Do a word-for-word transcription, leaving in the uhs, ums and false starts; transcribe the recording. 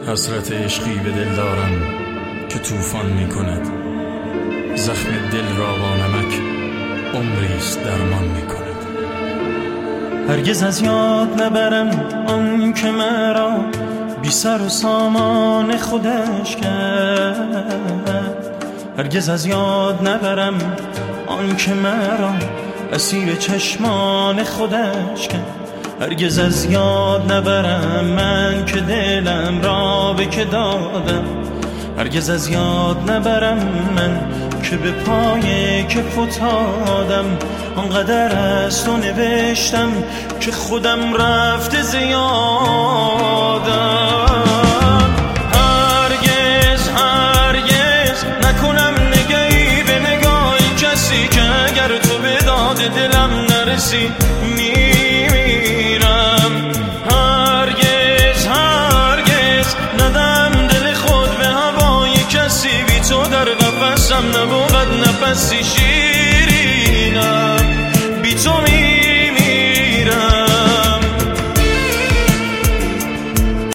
حسرت عشقی به دل دارم که طوفان می کند، زخم دل را با نمک عمریست درمان می کند. هرگز از یاد نبرم آن که مرا بی سر و سامان خودش کرد. هرگز از یاد نبرم آن که مرا اسیر چشمان خودش کرد. هرگز از یاد نبرم من که دلم را به که دادم. هرگز از یاد نبرم من که به پای که فتادم. آنقدر از تو نوشتم که خودم رفته زیادم. هرگز هرگز نکنم نگهی به نگاهی کسی که اگر تو به داد دلم نرسی میمیرم. هرگز هرگز ندم دل خود به هوای کسی بی تو در قفسم نبود نفسی شیرینم. بی تو می